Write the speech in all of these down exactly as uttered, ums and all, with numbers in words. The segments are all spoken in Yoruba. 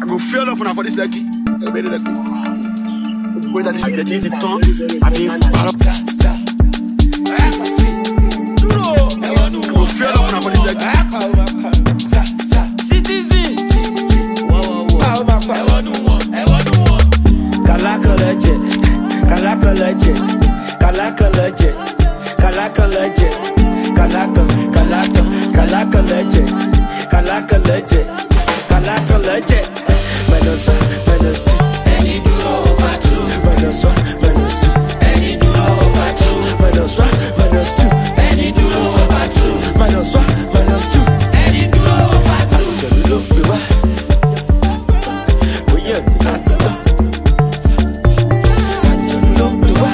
I go fail off on for this lucky. I made it lucky. When that is getting the tongue, I mean, I go fail off on for this lucky. Citizen. Kalaka legend, Kalaka legend, Kalaka legend, Kalaka legend, Kalaka, Kalaka, Kalaka legend, Kalaka legend, Kalaka legend. Menosa, menosi, Any duro batu, menosa, menosi, any duro batu, menosa, menosi, any duro batu, menosa, menosi, any duro batu. Jolo biwa, oye ati stop. Jolo biwa,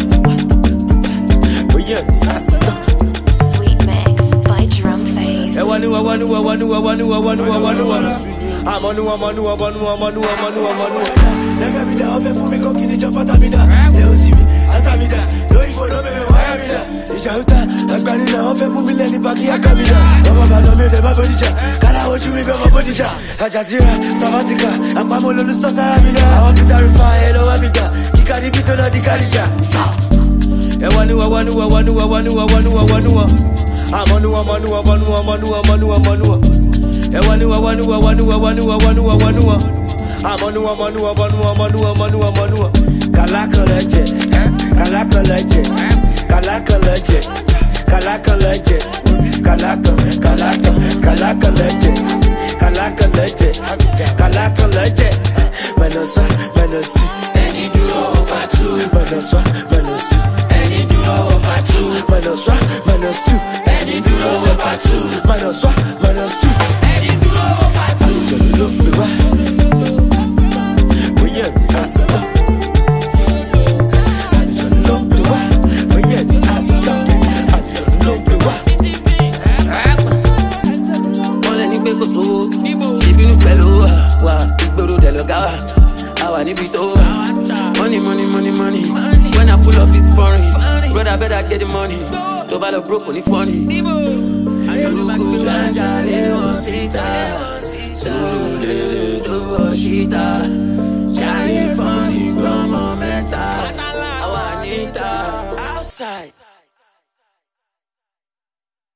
oye ati stop. Sweet Mix by Drum Phase. Ewanu, ewanu, ewanu, ewanu, ewanu, ewanu, ewanu. I'm on one, one, one, one, one, one, one, one, one. Nigga me da, ofe for me cooking the chop at me da. They will see me, answer me da. No if for no me, why me da? Ijauta, agbani na ofe for me leni baki akami da. Never man no me de my body ja. Kala oju me be my body ja. Ajazira, Savatica, I'm pamolo no stars me da. I want to clarify, hello abida. Kika di bito na di karija. Ewanu, ewanu, ewanu, ewanu, ewanu, ewanu. I'm on one, one, one, one, one, one, one, one, one, one. Ewanu, ewanu, ewanu, ewanu, ewanu, ewanu. I'm on one, one, one, one, one, one, one, one, one. Kalaka legend, Kalaka legend, Kalaka legend, Kalaka legend, Kalaka, Kalaka, Kalaka legend, Kalaka legend, Kalaka legend. Menosa, menosi, Any duro batu, menosa, menosi, any duro batu, menosa, menosi, any duro batu, menosa, menosi. any duro batu. Jolo biwa, oye ati stop. Jolo biwa, oye ati stop. Jolo biwa. Wọ́n lẹ́ni pé kò sówó, ṣe bínú pẹ̀lú wa, ìgboro dẹ̀ lọ́gá wa, àwa níbi tó wà. Money, money, money, money, when I pull up it's foreign, brother better get the money, tó bá lọ broke kò ní funny. Àyọ̀lùkù ganja lé wọn síta, sùúrù lè tó wọ síta.